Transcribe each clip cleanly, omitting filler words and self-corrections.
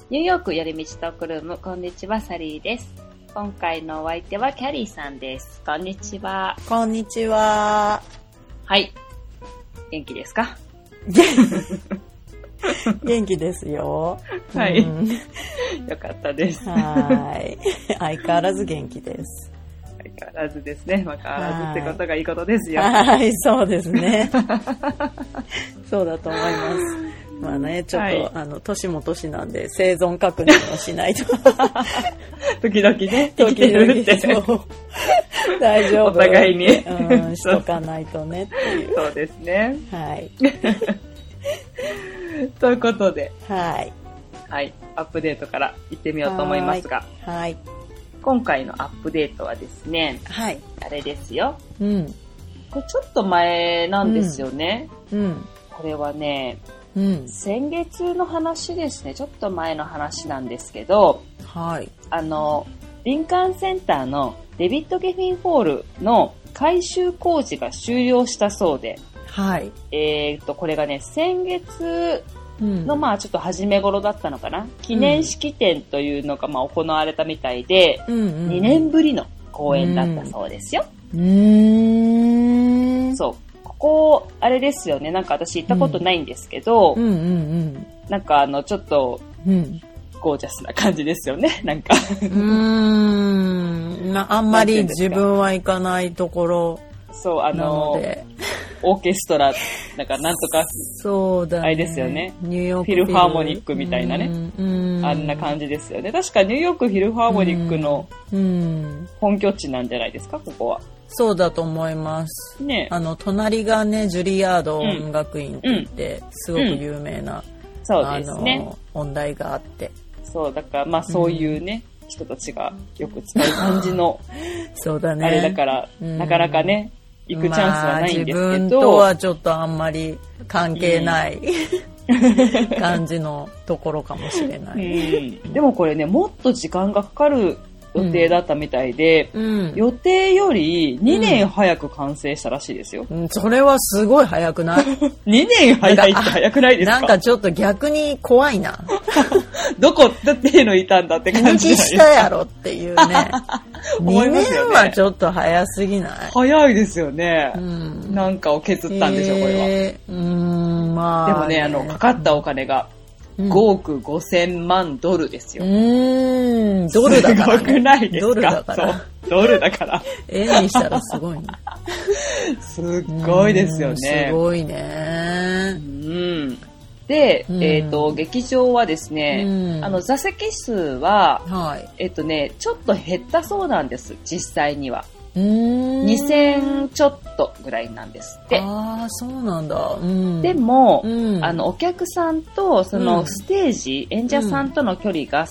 ニューヨーク寄り道トークルーム、こんにちは、サリーです。今回のお相手はキャリーさんです。こんにちは。 こんにちは。 はい。元気ですか？ 元気ですよ。 はい。よかったです。 はい。相変わらず元気です。 相変わらずですね。変わらずってことがいいことですよ。 はい、そうですね。そうだと思います。まあね、ちょっと、はい、年も年なんで生存確認をしないと。 時々ね、生きてるって。そう大丈夫。 お互いに。 しとかないとねっていう。 そうですね。 はい。 ということで、 はい。 はい。アップデートから行ってみようと思いますが、 はい。 今回のアップデートはですね、 はい。 あれですよ。 うん。 これちょっと前なんですよね。 うん。 これはね、 うん、 先月の話ですね。ちょっと前の話なんですけど、 はい。 リンカーンセンターのデビッド・ゲフィンホールの改修工事が終了したそうで、 はい。 これがね、先月の、まあちょっと初め頃だったのかな。記念式典というのがまあ行われたみたいで、2年ぶりの公演だったそうですよ。そう。ここ、あれですよね。なんか私行ったことないんですけど、なんかちょっと、ゴージャスな感じですよね。なんかあんまり自分は行かないところ。 そう、オーケストラ、なんかなんとか、 そうだね。 あれですよね。 ニューヨークフィルハーモニックみたいなね。あんな感じですよね。確かニューヨークフィルハーモニックの本拠地なんじゃないですか、ここは。 そうだと思います。 ね。 隣がね、ジュリアード音楽院って言って、すごく有名な、 そうですね。 音大があって。 そう、だからまあそういうね、人たちがよく使う感じの、 そうだね。 あれだから、なかなかね、行くチャンスはないんですけど。 自分とはちょっとあんまり関係ない、感じのところかもしれない。 でもこれね、もっと時間がかかる予定だったみたいで、予定より2年早く完成したらしいですよ。 それはすごい早くない？ 2 年早いって早くないですか？ なんかちょっと逆に怖いな。 どこっていうのいたんだって感じ。 気したやろっていうね。2年はちょっと早すぎない？ 早いですよね。なんかを削ったんでしょ、これは。 まあ、 でもね、かかったお金が5億5000万ドルですよ。 ドルだから、ね。 すごくないですか？ ドルだから。 そう、ドルだから。 円にしたらすごいね。 すっごいですよね。 すごいね。 で、劇場はですね、座席数は、ちょっと減ったそうなんです、実際には。2000ちょっとぐらいなんですって。 ああ、そうなんだ。 でも、お客さんとそのステージ、演者さんとの距離が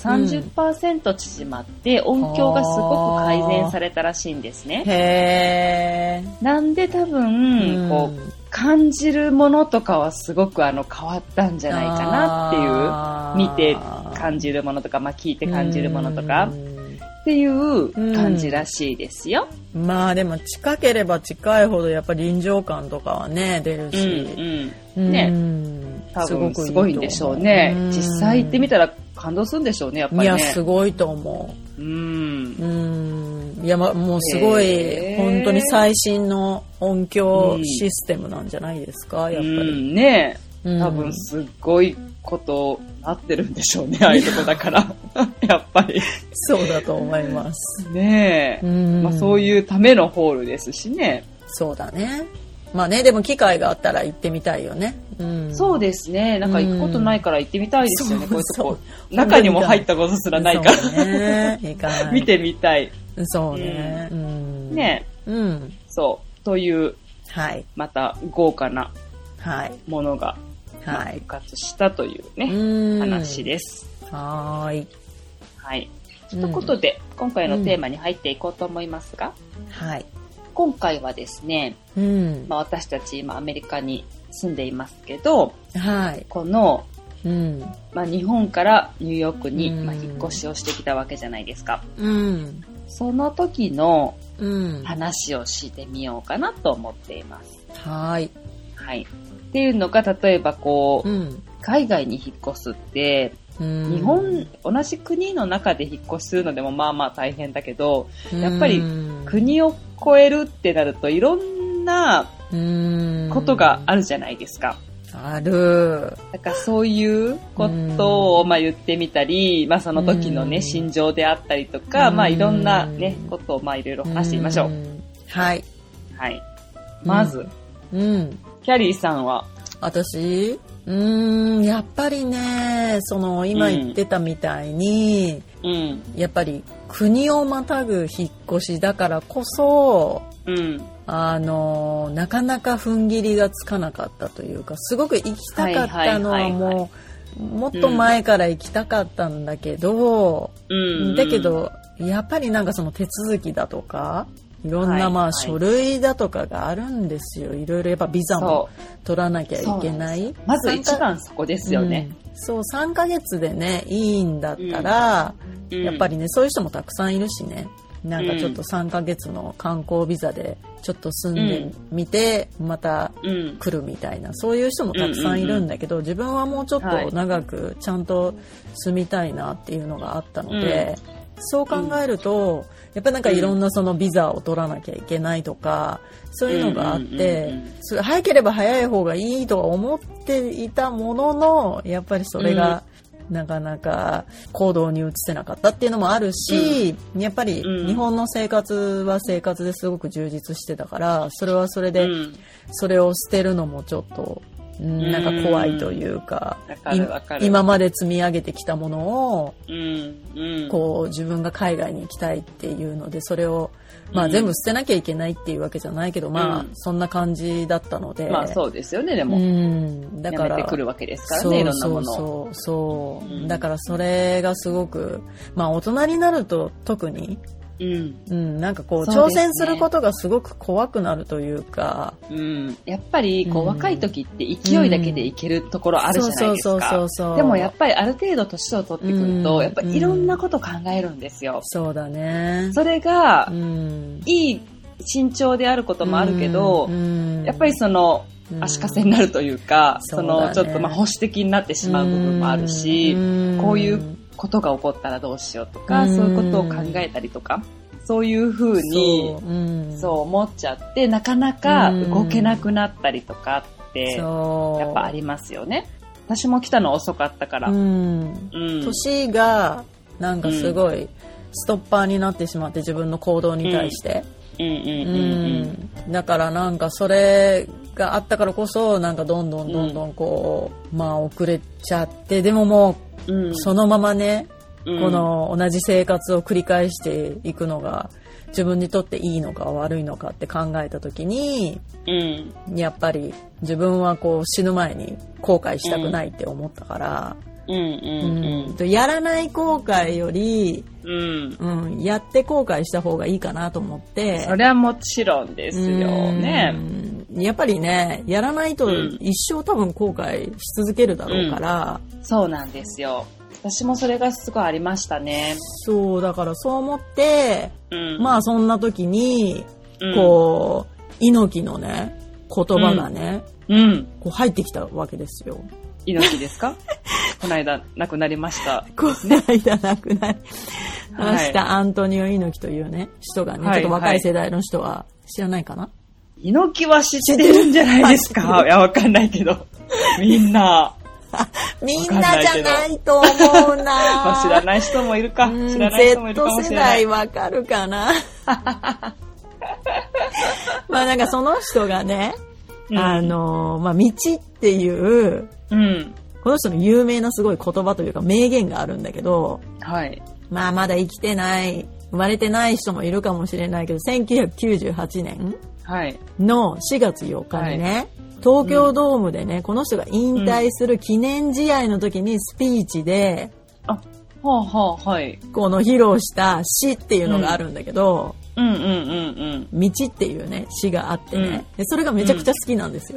30% 縮まって、音響がすごく改善されたらしいんですね。 へー。 なんで多分、こう、感じるものとかはすごく変わったんじゃないかなっていう、見て感じるものとか、まあ聞いて感じるものとかっていう感じらしいですよ。 まあでも近ければ近いほどやっぱり臨場感とかはね出るし、 ね、多分すごいんでしょうね。実際行ってみたら感動するんでしょうね、やっぱりね。 いやすごいと思う。いや、もうすごい本当に最新の音響システムなんじゃないですか、やっぱり。 ね、多分すっごいことなってるんでしょうね、ああいうとこだからやっぱりそうだと思いますねえ、まあ、そういうためのホールですしね。 そうだね。まあね、でも機会があったら行ってみたいよね。 そうですね。なんか行くことないから行ってみたいですよね、こういうとこ。中にも入ったことすらないから。 ね、行かない。 見てみたい。 そうね。 ねえ。そう。という、また豪華なものが復活したというね、話です。 はい。 ということで、今回のテーマに入っていこうと思いますが、今回はですね、まあ、私たち今アメリカに住んでいますけど、この、まあ、日本からニューヨークに、まあ、引っ越しをしてきたわけじゃないですか。その時の話をしてみようかなと思っています。っていうのが、例えばこう、海外に引っ越すって、 日本、同じ国の中で引っ越しするのでもまあまあ大変だけど、やっぱり国を越えるってなるといろんなことがあるじゃないですか。 ある。 だからそういうことをまあ言ってみたり、まあその時のね、心情であったりとか、まあいろんなね、ことをまあいろいろ話してみましょう。 はい。 はい。まず、キャリーさんは？ 私？やっぱりね、今言ってたみたいに、やっぱり国をまたぐ引っ越しだからこそ、なかなか踏ん切りがつかなかったというか、すごく行きたかったのはもっと前から行きたかったんだけど、だけどやっぱりなんかその手続きだとか、いろんなまあ書類だとかがあるんですよ。いろいろやっぱビザも取らなきゃいけない。 まず一番そこですよね。 そう、3ヶ月でね、いいんだったら、やっぱりね、そういう人もたくさんいるしね。なんかちょっと3ヶ月の観光ビザでちょっと住んでみて、また来るみたいな、そういう人もたくさんいるんだけど、自分はもうちょっと長くちゃんと住みたいなっていうのがあったので、そう考えると、やっぱなんかいろんなそのビザを取らなきゃいけないとか、そういうのがあって、早ければ早い方がいいとは思っていたものの、やっぱりそれがなかなか行動に移せなかったっていうのもあるし、やっぱり日本の生活は生活ですごく充実してたから、それはそれで、それを捨てるのもちょっと、なんか怖いというか、今まで積み上げてきたものを、こう自分が海外に行きたいっていうので、それをまあ全部捨てなきゃいけないっていうわけじゃないけど、まあそんな感じだったので、 まあそうですよね。でもだからやめてくるわけですからね、いろんなものを。 そうだからそれがすごく、まあ大人になると特になんかこう挑戦することがすごく怖くなるというか、 やっぱりこう若い時って勢いだけでいけるところあるじゃないですか。でもやっぱりある程度年を取ってくると、やっぱりいろんなこと考えるんですよ。 そうだね。 それがいい慎重であることもあるけど、やっぱりその足かせになるというか、そのちょっとまあ保守的になってしまう部分もあるし、こういうことが起こったらどうしようとか、そういうことを考えたりとか、そういう風にそう思っちゃって、なかなか動けなくなったりとかってやっぱありますよね。私も来たの遅かったから、 年がなんかすごいストッパーになってしまって、自分の行動に対して、だからなんかそれがあったからこそ、なんかどんどんこう、まあ遅れちゃって、でももうそのままね、この同じ生活を繰り返していくのが自分にとっていいのか悪いのかって考えた時に、やっぱり自分はこう死ぬ前に後悔したくないって思ったから、やらない後悔より、やって後悔した方がいいかなと思って。 それはもちろんですよね。 やっぱりね、やらないと一生多分後悔し続けるだろうから、 そうなんですよ。私もそれがすごいありましたね。 そうだからそう思って、まあそんな時にこう猪木のね言葉がね、こう入ってきたわけですよ。 猪木ですか？この間亡くなりました。 この間亡くなりました、アントニオ猪木というね人がね、ちょっと若い世代の人は知らないかな？ 猪木は知ってるんじゃないですか？いや、わかんないけど。みんなじゃないと思うな。 まあ、知らない人もいるか。知らない人もいるかもしれない。 Z 世代わかるかな。まあなんかその人がね、まあ道っていう、この人の有名なすごい言葉というか名言があるんだけど、まあまだ生きてない、生まれてない人もいるかもしれないけど、1998年の4月8日にね、東京ドームでね、この人が引退する記念試合の時にスピーチで、この披露した詩っていうのがあるんだけど、道っていうね詩があってね、でそれがめちゃくちゃ好きなんですよ。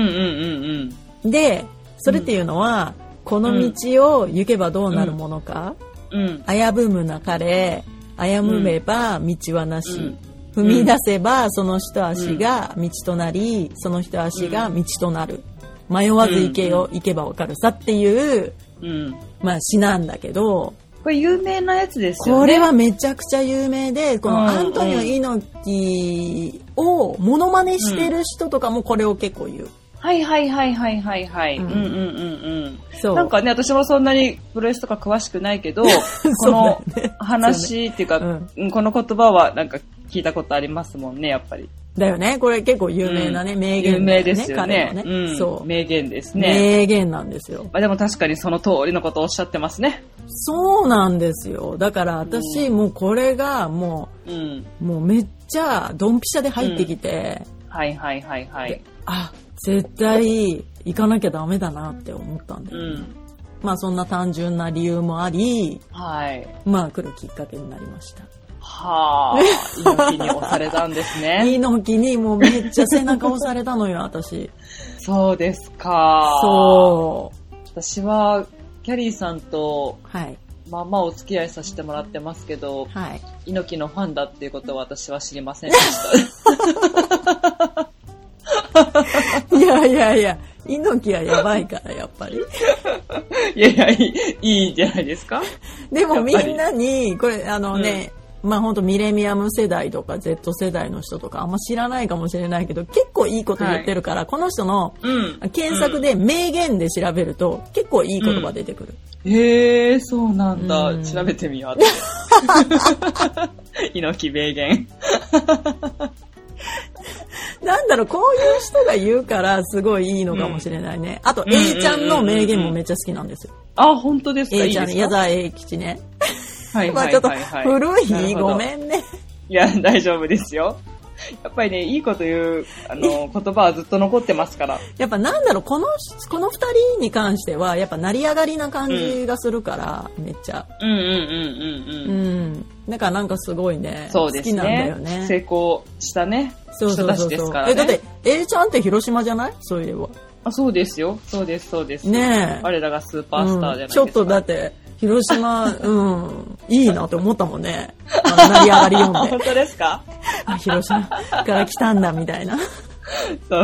でそれっていうのは、この道を行けばどうなるものか、危ぶむなかれ、歩めば道はなし、踏み出せばその一足が道となり、その一足が道となる、迷わず行けよ、行けばわかるさっていう詩なんだけど、 これ有名なやつですよね。 これはめちゃくちゃ有名で、このアントニオ猪木をモノマネしてる人とかもこれを結構言う。 はいはいはいはいはいはい。そう。なんかね、私もそんなにプロレスとか詳しくないけど、この話っていうか、この言葉はなんか聞いたことありますもんね、やっぱり。 だよね。これ結構有名なね、名言だよね。 有名ですよね。そう。名言ですね。 名言なんですよ。 でも確かにその通りのことをおっしゃってますね。 そうなんですよ。だから私、もうこれがもうめっちゃドンピシャで入ってきて、 はいはいはいはい。 絶対行かなきゃダメだなって思ったんだよね。そんな単純な理由もあり、来るきっかけになりました。 猪木に押されたんですね。 猪木にもうめっちゃ背中押されたのよ、私。 そうですか。 そう。 私はキャリーさんと、お付き合いさせてもらってますけど、猪木のファンだっていうことは私は知りませんでした。 いや、猪木はやばいからやっぱり。 いやいいじゃないですか。 でもみんなにこれ本当ミレニアム世代とか Z 世代の人とかあんま知らないかもしれないけど、結構いいこと言ってるから、この人の検索で名言で調べると結構いい言葉出てくる。 へえ、そうなんだ。調べてみよう。猪木名言。 なんだろう、こういう人が言うからすごいいいのかもしれないね。あと A ちゃんの名言もめっちゃ好きなんですよ。 本当ですか。 A ちゃん、矢沢永吉ね。 ちょっと古い、ごめんね。 いや、大丈夫ですよ。やっぱりね、いいこと言う言葉はずっと残ってますから。 やっぱなんだろう、この二人に関してはやっぱ成り上がりな感じがするから、めっちゃ。だからなんかすごいね、好きなんだよね。 成功したね、人たちですからね。 だって A ちゃんって広島じゃない？そういえば。 そうですよ。そうです。 ねえ。 我らがスーパースターじゃないですか。 ちょっとだって広島、いいなって思ったもんね。成り上がり読んで。 本当ですか？ 広島から来たんだみたいな。 そう。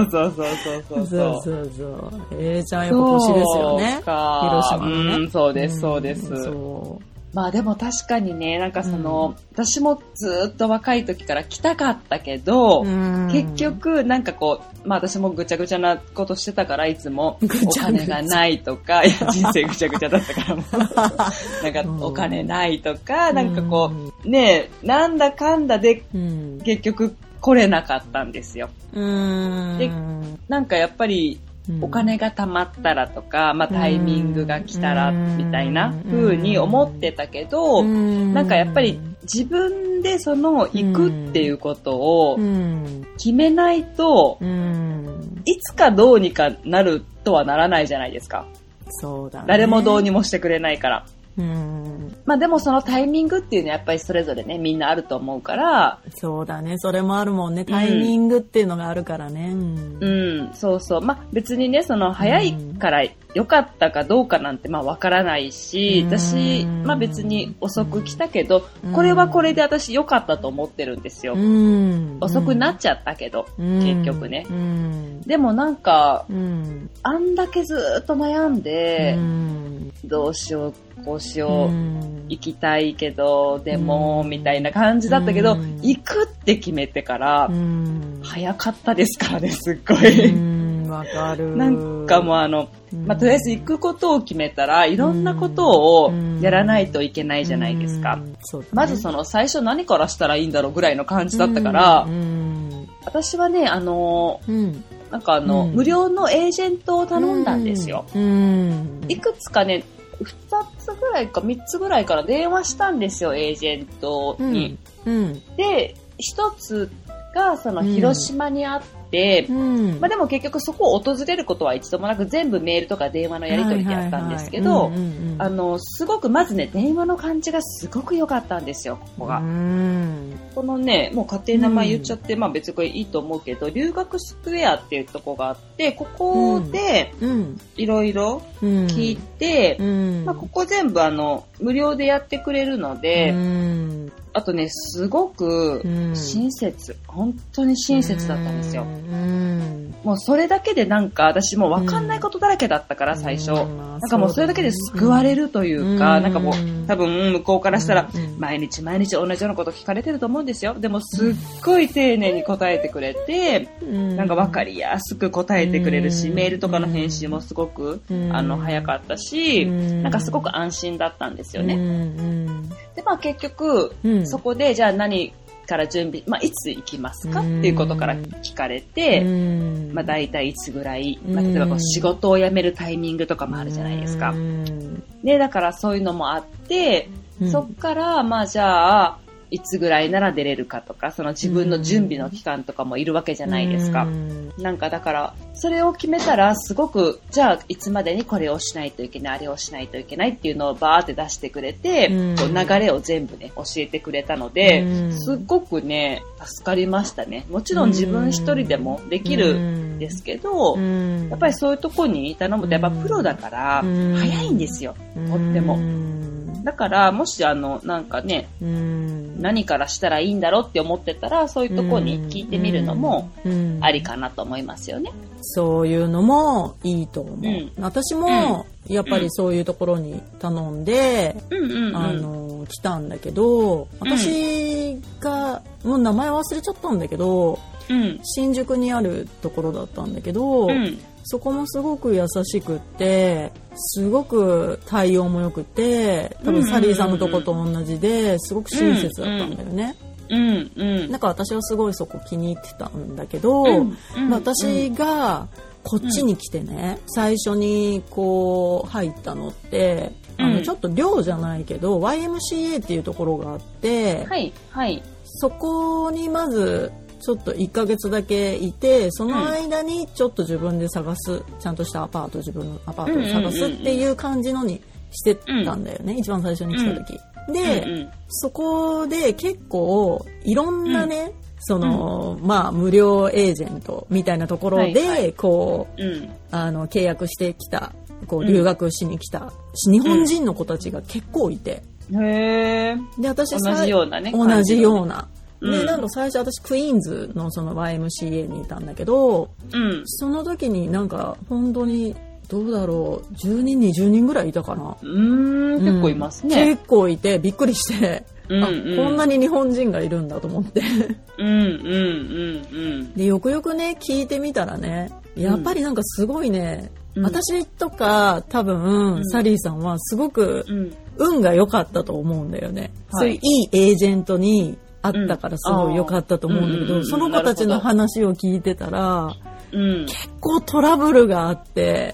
A ちゃんやっぱ星ですよね。広島のね。 そうです。でも確かにね、なんか私もずっと若い時から来たかったけど、結局なんかこう、私もぐちゃぐちゃなことしてたから、いつもお金がないとか、人生ぐちゃぐちゃだったからもなんかお金ないとか、なんかこう、ね、なんだかんだで結局来れなかったんですよ。で、なんかやっぱり、お金が貯まったらとか、タイミングが来たらみたいな風に思ってたけど、なんかやっぱり自分で行くっていうことを決めないと、いつかどうにかなるとはならないじゃないですか。 そうだね。 誰もどうにもしてくれないから。でもそのタイミングっていうのはやっぱりそれぞれね、みんなあると思うから。 そうだね、それもあるもんね、タイミングっていうのがあるからね。 そう。別にね、早いから良かったかどうかなんてわからないし、私、別に遅く来たけど、これはこれで私良かったと思ってるんですよ。遅くなっちゃったけど、結局ね。でもなんか、あんだけずっと悩んで、どうしよう、こうしよう、行きたいけど、でも、みたいな感じだったけど、行くって決めてから、早かったですからね、すっごい。 わかる。 なんかもうとりあえず行くことを決めたら、いろんなことをやらないといけないじゃないですか。まず最初何からしたらいいんだろうぐらいの感じだったから、私はね、なんか無料のエージェントを頼んだんですよ。いくつかね、2つぐらいか3つぐらいから電話したんですよ、エージェントに。で、1つが広島にあって、でも結局そこを訪れることは一度もなく、全部メールとか電話のやり取りでやったんですけど、すごくまずね、電話の感じがすごく良かったんですよ、ここが。このね、もう勝手に名前言っちゃって、別にこれいいと思うけど、留学スクエアっていうとこがあって、ここでいろいろ聞いて、ここ全部無料でやってくれるので、 あとね、すごく親切、本当に親切だったんですよ。もうそれだけでなんか私もう分かんないことだらけだったから最初。なんかもうそれだけで救われるというか、なんかもう多分向こうからしたら毎日同じようなこと聞かれてると思うんですよ。でもすっごい丁寧に答えてくれて、なんか分かりやすく答えてくれるし、メールとかの返信もすごく早かったし、なんかすごく安心だったんですよね。で、まあ結局、そこでじゃあ何から準備、まあいつ行きますかっていうことから聞かれて、まあ大体いつぐらい、まあ例えばこう仕事を辞めるタイミングとかもあるじゃないですか。で、だからそういうのもあって、そっからまあじゃあ、いつぐらいなら出れるかとか、その自分の準備の期間とかもいるわけじゃないですか。なんかだから、それを決めたらすごく、じゃあいつまでにこれをしないといけない、あれをしないといけないっていうのをバーって出してくれて、こう流れを全部ね、教えてくれたので、すっごくね、助かりましたね。もちろん自分一人でもできるんですけど、やっぱりそういうとこに頼むとやっぱプロだから、早いんですよ、とっても。だから、もしなんかね、何からしたらいいんだろうって思ってたら、そういうとこに聞いてみるのもありかなと思いますよね。 そういうのもいいと思う。私も、やっぱりそういうところに頼んで、来たんだけど、私が、もう名前忘れちゃったんだけど、新宿にあるところだったんだけど、そこもすごく優しくって、すごく対応も良くて、多分サリーさんのとこと同じですごく親切だったんだよね。だから私はすごいそこ気に入ってたんだけど、私がこっちに来てね、最初にこう入ったのって、ちょっと寮じゃないけど YMCA っていうところがあって、そこにまずちょっと1ヶ月だけいて、その間にちょっと自分で探す、ちゃんとした自分のアパートを探すっていう感じのにしてたんだよね、一番最初に来た時。で、そこで結構いろんなね、その、まあ無料エージェントみたいなところで、こう、契約してきた、こう留学しに来た、日本人の子たちが結構いて。 で、 私同じようなね。 同じような。で、なんか最初私クイーンズのその YMCA にいたんだけど、その時になんか本当にどうだろう、10人20人ぐらいいたかな。 結構いますね。 結構いてびっくりして、こんなに日本人がいるんだと思って。で、よくよくね聞いてみたらね、やっぱりなんかすごいね、私とか多分、サリーさんはすごく運が良かったと思うんだよね。そういういいエージェントにあったからすごい良かったと思うんだけど、その子たちの話を聞いてたら、結構トラブルがあって、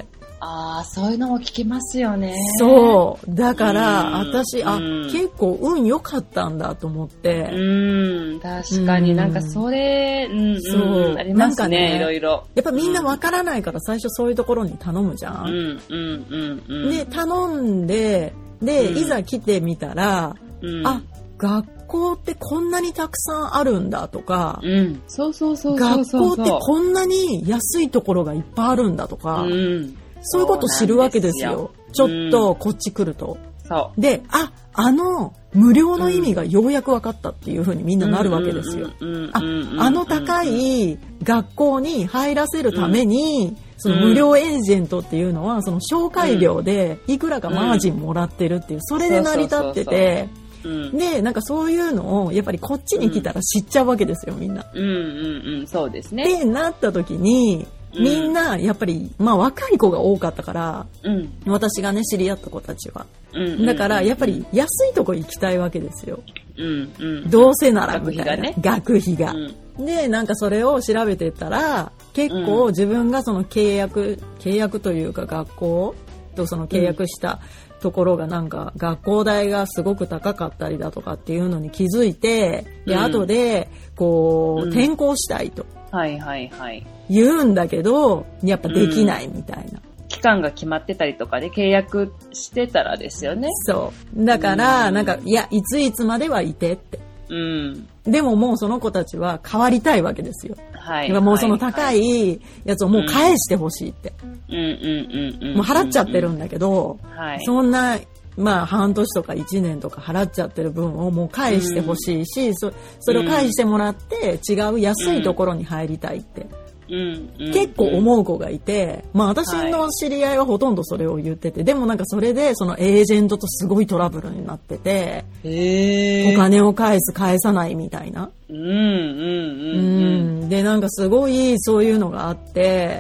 そういうのも聞きますよね。 そう。だから、私、結構運良かったんだと思って。 確かになんかそれ、 そう。 ありますね、いろいろ。 やっぱみんなわからないから最初そういうところに頼むじゃん。で、頼んで、で、いざ来てみたら、学校ってこんなにたくさんあるんだとか、 学校ってこんなに安いところがいっぱいあるんだとか、そういうこと知るわけですよ。ちょっとこっち来ると。で、無料の意味がようやく分かったっていう風にみんななるわけですよ。高い学校に入らせるために、その無料エージェントっていうのは、その紹介料でいくらかマージンもらってるっていう、それで成り立ってて、で、なんかそういうのをやっぱりこっちに来たら知っちゃうわけですよ、みんな。 そうですね。 で、なった時に、みんなやっぱり、まあ若い子が多かったから、私がね知り合った子たちは、だからやっぱり安いとこ行きたいわけですよ、どうせならみたいな学費が、でなんかそれを調べてったら結構自分がその契約というか学校とその契約したところがなんか学校代がすごく高かったりだとかっていうのに気づいて、で後でこう転校したいと言うんだけど、やっぱできないみたいな。 期間が決まってたりとかで契約してたらですよね。 そう。だから、なんか、いや、いついつまではいてって。でももうその子たちは変わりたいわけですよ。もうその高いやつをもう返してほしいって。もう払っちゃってるんだけど、そんなまあ半年とか1年とか払っちゃってる分をもう返してほしいし、それを返してもらって違う安いところに入りたいって、結構思う子がいて、まあ私の知り合いはほとんどそれを言ってて、でもなんかそれでそのエージェントとすごいトラブルになってて、お金を返さないみたいな。でなんかすごいそういうのがあって、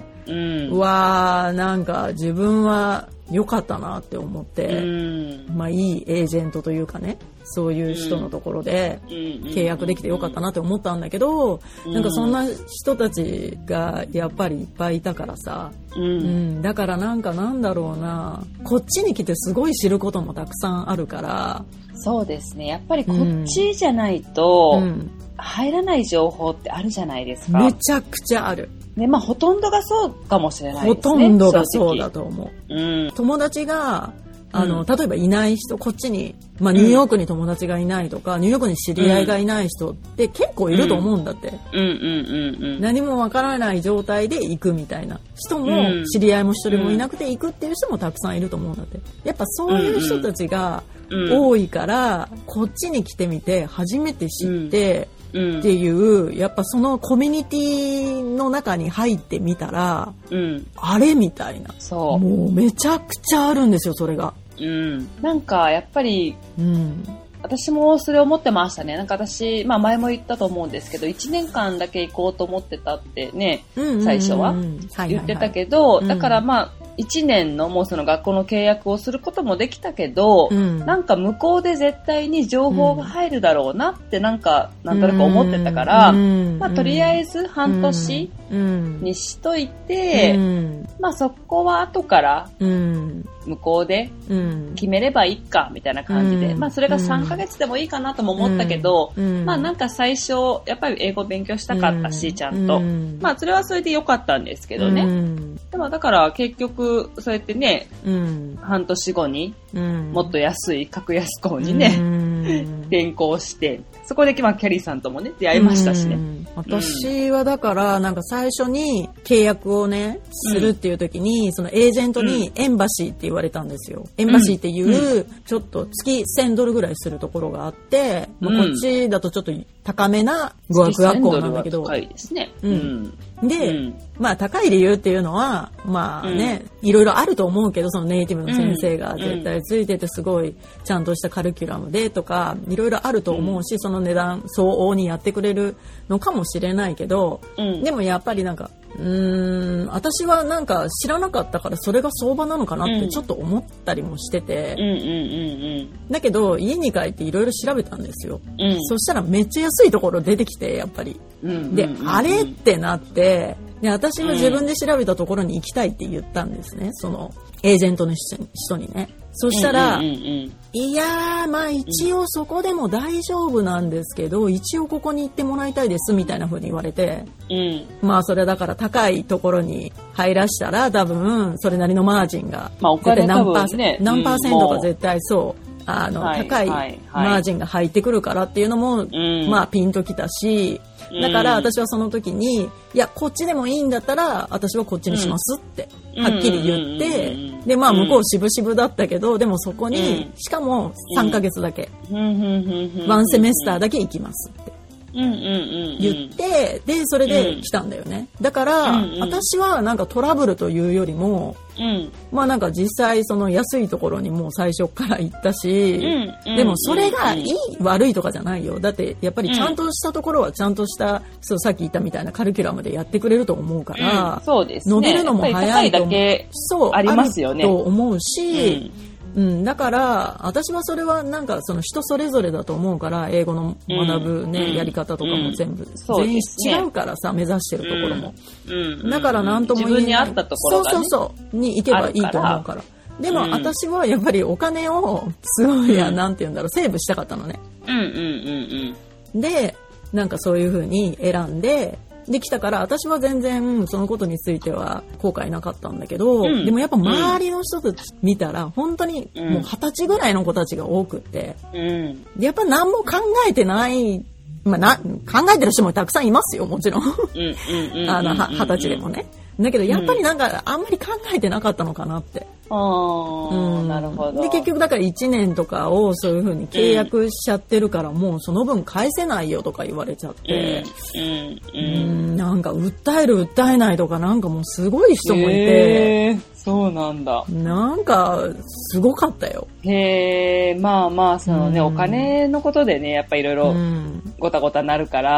うわーなんか自分は良かったなって思って、まあいいエージェントというかね、そういう人のところで契約できて良かったなって思ったんだけど、なんかそんな人たちがやっぱりいっぱいいたからさ、だからなんだろうな、こっちに来てすごい知ることもたくさんあるから。 そうですね、やっぱりこっちじゃないと入らない情報ってあるじゃないですか。 めちゃくちゃある。 ね、まあほとんどがそうかもしれないですね。 ほとんどがそうだと思う。友達が例えばいない人、こっちに、まあ、ニューヨークに友達がいないとか、ニューヨークに知り合いがいない人って結構いると思うんだって。何もわからない状態で行くみたいな人も、知り合いも一人もいなくて行くっていう人もたくさんいると思うんだって。やっぱそういう人たちが多いから、こっちに来てみて初めて知って、っていうやっぱそのコミュニティの中に入ってみたら、あれみたいな、もうめちゃくちゃあるんですよそれが。 なんかやっぱり、私もそれ思ってましたね。なんか私、まあ前も言ったと思うんですけど、1年間だけ行こうと思ってたってね、最初は言ってたけど、だからまあ1年のもうその学校の契約をすることもできたけど、なんか向こうで絶対に情報が入るだろうなってなんとなく思ってたから、まあとりあえず半年にしといて、まあそこは後から向こうで決めればいいかみたいな感じで、まあそれが3ヶ月でもいいかなとも思ったけど、まあなんか最初やっぱり英語勉強したかったし、ちゃんと、まあそれはそれで良かったんですけどね。でもだから結局そうやってね、半年後にもっと安い格安校にね、転校して、そこでキャリーさんともね出会いましたしね。 私はだからなんか最初に契約をねするっていう時に、そのエージェントにエンバシーって言われたんですよ。エンバシーっていうちょっと月$1000ぐらいするところがあって、まあ、こっちだとちょっと高めな語学学校なんだけど、 高いですね。 で、まあ高い理由っていうのはまあね、いろいろあると思うけど、そのネイティブの先生が絶対ついててすごいちゃんとしたカリキュラムでとかいろいろあると思うし、その値段相応にやってくれるのかもしれないけど、でもやっぱりなんか私はなんか知らなかったからそれが相場なのかなってちょっと思ったりもしてて、だけど家に帰っていろいろ調べたんですよ。そしたらめっちゃ安いところ出てきて、やっぱり、であれってなって、で私は自分で調べたところに行きたいって言ったんですね、そのエージェントの人にね。そしたら、いやーまあ一応そこでも大丈夫なんですけど、一応ここに行ってもらいたいですみたいな風に言われて、まあそれだから高いところに入らしたら多分それなりのマージンが、 まあ、お金多分ね、 何パーセントか絶対そう高いマージンが入ってくるからっていうのも、まあピンときたし、だから私はその時に、いやこっちでもいいんだったら私はこっちにしますってはっきり言って、でまあ向こう渋々だったけど、でもそこにしかも3ヶ月だけ、ワンセメスターだけ行きますって言って、でそれで来たんだよね。だから、私はなんかトラブルというよりも、まあなんか実際その安いところにもう最初から行ったし、でもそれがいい悪いとかじゃないよ。だってやっぱりちゃんとしたところはちゃんとした、そうさっき言ったみたいなカリキュラムでやってくれると思うから、 そうですね、 伸びるのも早いと思う。 そうありますよね。 と思うし、だから私はそれはなんかその人それぞれだと思うから、英語の学ぶね、やり方とかも全部、全員違うからさ、目指してるところも、だから何とも言えない、 自分に合ったところがね、 そうに行けばいいと思うから。でも私はやっぱりお金をすごいなんて言うんだろう、セーブしたかったのね。でなんかそういう風に選んでできたから、私は全然そのことについては後悔なかったんだけど、でもやっぱ周りの人たち見たら本当にもう20歳ぐらいの子たちが多くって、やっぱ何も考えてない、 考えてる人もたくさんいますよ、もちろん。20歳でもね。だけど、やっぱりなんか、あんまり考えてなかったのかなって。 なるほど。 で、結局だから1年とかをそういう風に契約しちゃってるから、もうその分返せないよとか言われちゃって、なんか訴えないとかなんかもうすごい人もいて、 そうなんだ。 なんか、すごかったよ。 まあまあ、そのね、お金のことでね、やっぱいろいろごたごたなるから、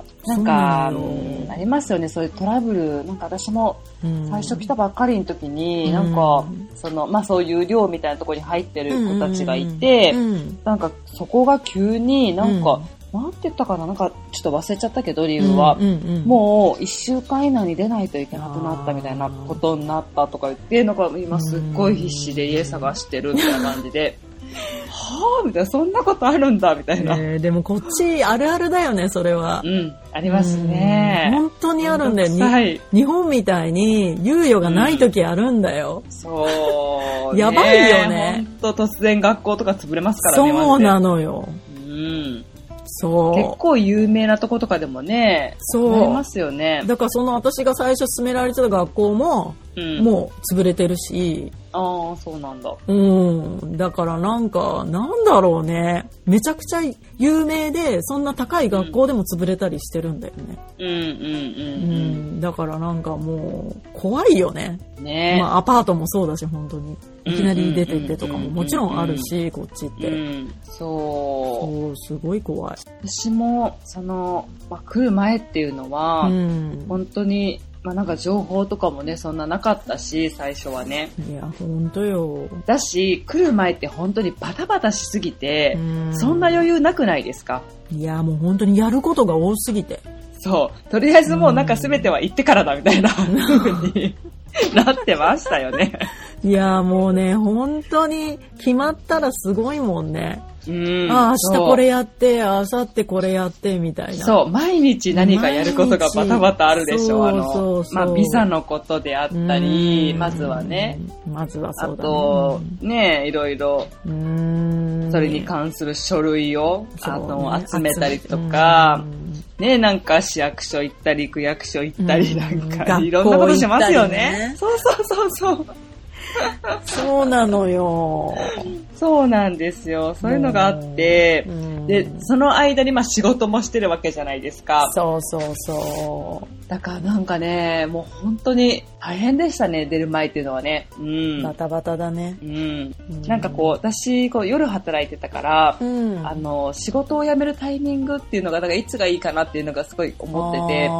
なんか、ありますよね、そういうトラブル。なんか私も最初来たばっかりの時に、なんか、そういう寮みたいなところに入ってる子たちがいて、なんかそこが急になんか、なんて言ったかな、なんかちょっと忘れちゃったけど理由は、もう1週間以内に出ないといけなくなったみたいなことになったとか言って、なんか今すっごい必死で家探してるみたいな感じで、はぁみたいな、そんなことあるんだみたいな。 でもこっちあるあるだよね、それは。 ありますね。 本当にあるんだよ。日本みたいに猶予がない時あるんだよ。 そう、 やばいよね。 本当突然学校とか潰れますからね。 そうなのよ。そう。 結構有名なとことかでもね、ありますよね。 だから私が最初勧められてた学校も、もう潰れてるし。 ああ、そうなんだ。 だからなんだろうね。めちゃくちゃ有名で、そんな高い学校でも潰れたりしてるんだよね。だからなんかもう、怖いよね。まあアパートもそうだし、本当に。いきなり出てってとかももちろんあるし、こっちって。そう、すごい怖い。 私も、来る前っていうのは、本当に、なんか情報とかもね、そんななかったし、最初はね。 いや、ほんとよ。 だし、来る前って本当にバタバタしすぎて、そんな余裕なくないですか？ いや、もう本当にやることが多すぎて。 そう。とりあえずもうなんか全ては行ってからだみたいな風になってましたよね。 いや、もうね、本当に決まったらすごいもんね。明日これやって、明後日これやってみたいな。 そう、毎日何かやることがバタバタあるでしょ。ビザのことであったり、まずはね。 まずはそうだね。 あと、ね、いろいろ、それに関する書類を、集めたりとか、ね、なんか市役所行ったり、区役所行ったり、なんか、いろんなことしますよね。そう。 そうなのよ。 そうなんですよ。そういうのがあって、で、その間に仕事もしてるわけじゃないですか。 そう。 だからなんかね、もう本当に大変でしたね、出る前っていうのはね。 バタバタだね。 なんか私、夜働いてたから、仕事を辞めるタイミングっていうのが、いつがいいかなっていうのがすごい思ってて、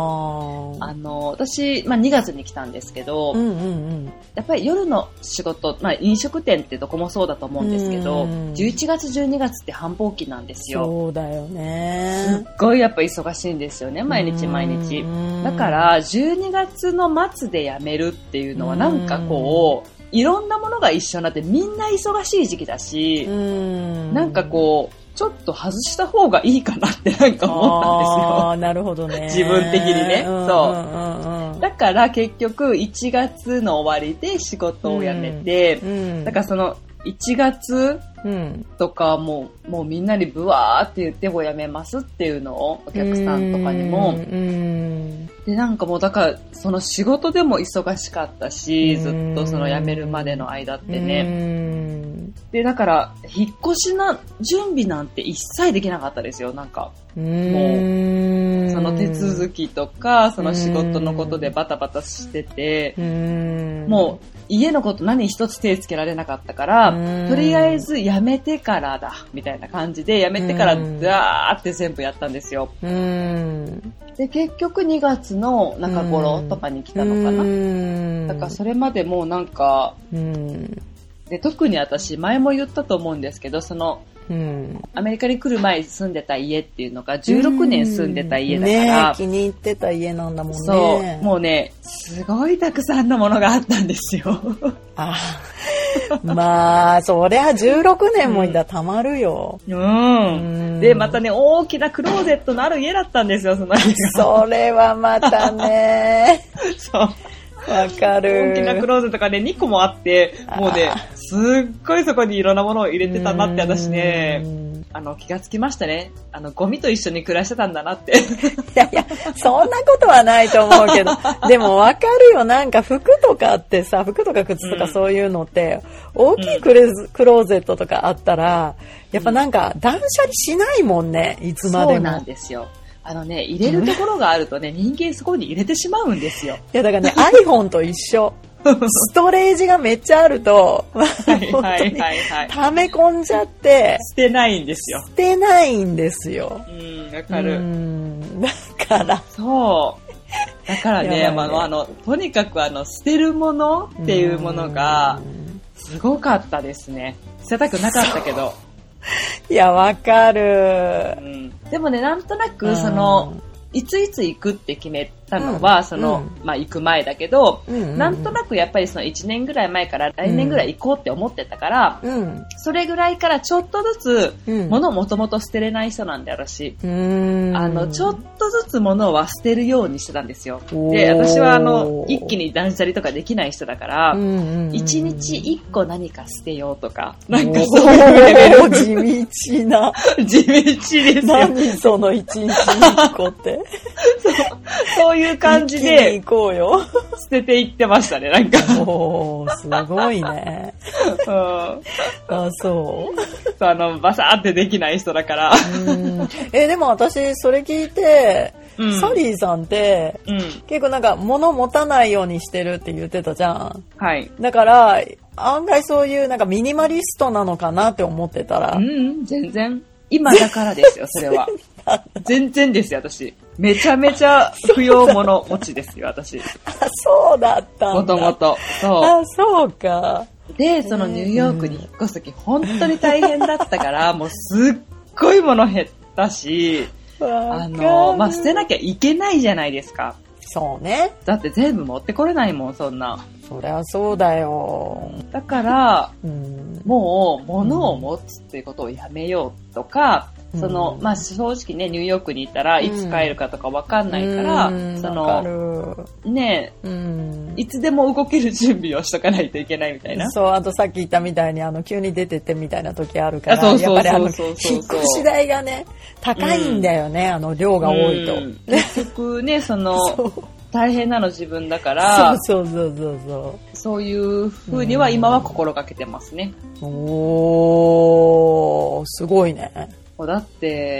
私、2月に来たんですけど、やっぱり夜の仕事、飲食店ってどこもそうだと思うんですけど、11月、12月って繁忙期なんですよ。 そうだよね。 すっごいやっぱ忙しいんですよね、毎日。だから、12月の末で辞めるっていうのはなんかいろんなものが一緒になってみんな忙しい時期だし、なんかちょっと外した方がいいかなってなんか思ったんですよ。 なるほどね。 自分的にね。そう。だから結局1月の終わりで仕事を辞めて、だからその1月とかもうみんなにブワーって言っても辞めますっていうのをお客さんとかにも。で、なんかもうだからその仕事でも忙しかったし、ずっとその辞めるまでの間ってね。で、だから引っ越しの準備なんて一切できなかったですよ、なんか。もう、その手続きとか、その仕事のことでバタバタしてて、もう家のこと何一つ手つけられなかったから、とりあえず辞めてからだ、みたいな感じで、辞めてからダーって全部やったんですよ。で、結局2月の中頃とかに来たのかな。だからそれまでもうなんか、で特に私前も言ったと思うんですけど、アメリカに来る前に住んでた家っていうのが16年住んでた家だから、 気に入ってた家なんだもんね。 そう、もうね、すごいたくさんのものがあったんですよ。 まあそりゃ16年もいたらたまるよ。 でまたね、大きなクローゼットのある家だったんですよ、その家が。 それはまたね。 そう。 わかる。 大きなクローゼットがね、2個もあって、もうね、すっごいそこにいろんなものを入れてたなって私ね、 気がつきましたね。ゴミと一緒に暮らしてたんだなって。 いやいや、そんなことはないと思うけど、でもわかるよ。なんか服とかってさ、服とか靴とかそういうのって、大きいクローゼットとかあったら、やっぱなんか断捨離しないもんね、いつまでも。 そうなんですよ。入れるところがあるとね、人間そこに入れてしまうんですよ。 いや、だからね、iPhone と一緒。ストレージがめっちゃあると、溜め込んじゃって、 捨てないんですよ。 捨てないんですよ。 わかる。 だから。 そう。だからね、とにかく捨てるものっていうものが、すごかったですね。捨てたくなかったけど。 いや、わかる。 でもね、なんとなく、いついつ行くって決めたのは、行く前だけど、なんとなくやっぱり1年ぐらい前から来年ぐらい行こうって思ってたから、それぐらいからちょっとずつ、物をもともと捨てれない人なんであるし、ちょっとずつ物は捨てるようにしてたんですよ。で、私は一気に断捨離とかできない人だから、一日一個何か捨てようとか、なんかそういうレベル。 地道な。 地道ですよ。 何その一日一個って。 そういう感じで行こうよ。 捨てていってましたね、なんか。 おー、すごいね。あ、そう。 バサーってできない人だから。 でも私、それ聞いて、サリーさんって、結構なんか物持たないようにしてるって言ってたじゃん。 はい。 だから、案外そういうなんかミニマリストなのかなって思ってたら。 全然。今だからですよ、それは。全然ですよ、私。めちゃめちゃ不要物持ちですよ、私。 そうだったんだ。 もともと。 そうか。 で、ニューヨークに引っ越すとき、本当に大変だったから、もうすっごい物減ったし、捨てなきゃいけないじゃないですか。 そうね。 だって全部持ってこれないもん、そんな。 そりゃそうだよ。 だから、もう物を持つっていうことをやめようとか、正直ね、ニューヨークに行ったらいつ帰るかとかわかんないから、いつでも動ける準備をしとかないといけないみたいな。 そう、あとさっき言ったみたいに急に出てってみたいな時あるから、やっぱり引っ越し代がね、高いんだよね、量が多いと。 結局ね、大変なの自分だから、そういう風には今は心がけてますね。 おー、すごいね。 だって、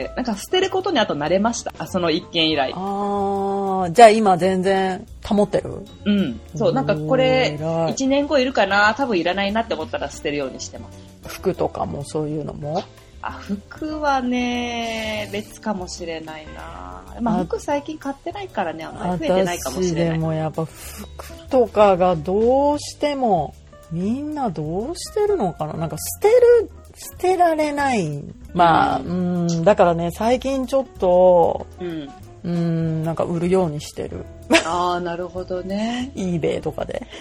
なんか捨てることにあと慣れました。その一件以来。 じゃあ今全然保ってる？ そう、なんかこれ、1年後いるかな、多分いらないなって思ったら捨てるようにしてます。 服とかもそういうのも？ 服はね、別かもしれないな。服最近買ってないからね、あんまり増えてないかもしれない。 私でもやっぱ服とかがどうしても、みんなどうしてるのかな？なんか捨てられない。だからね、最近ちょっと、なんか売るようにしてる。 なるほどね。 eBay とかで。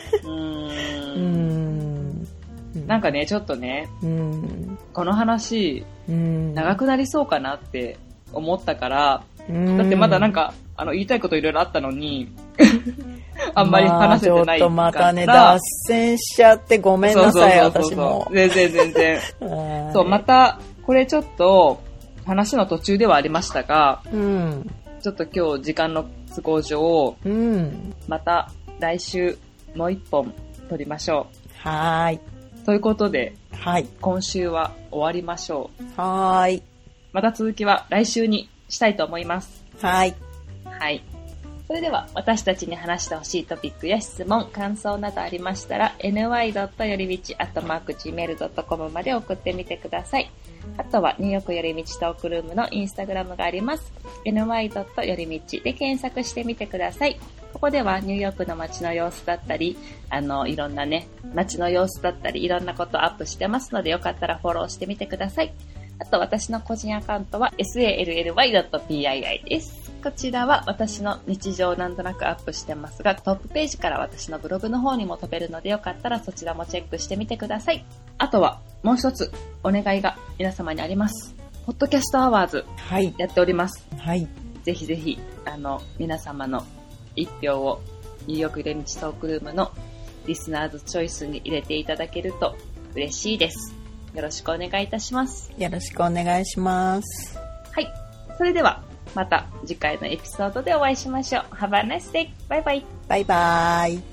なんかね、ちょっとね、この話、長くなりそうかなって思ったから、だってまだなんか、言いたいこといろいろあったのに、あんまり話せてないから。 ちょっとまたね、脱線しちゃってごめんなさい、私も。 全然。そう、また、これちょっと、話の途中ではありましたが、ちょっと今日時間の都合上、また来週もう一本撮りましょう。はーい。 ということで、今週は終わりましょう。 はーい。 また続きは来週にしたいと思います。 はい。 それでは私たちに話してほしいトピックや質問、感想などありましたら ny.yoribichi@gmail.com まで送ってみてください。あとはニューヨークよりみちトークルームのインスタグラムがあります。ny. よりみちで検索してみてください。ここではニューヨークの街の様子だったり、いろんなね、街の様子だったり、いろんなことをアップしてますので、よかったらフォローしてみてください。あと私の個人アカウントは sally.pii です。こちらは私の日常をなんとなくアップしてますが、トップページから私のブログの方にも飛べるので、よかったらそちらもチェックしてみてください。あとはもう一つお願いが皆様にあります。ポッドキャストアワーズやっております。ぜひぜひ皆様の一票をニューヨークよりみちトークルームのリスナーズチョイスに入れていただけると嬉しいです。 よろしくお願いいたします。 よろしくお願いします。 はい。それでは、また次回のエピソードでお会いしましょう。Have a nice day. バイバイ。 バイバイ。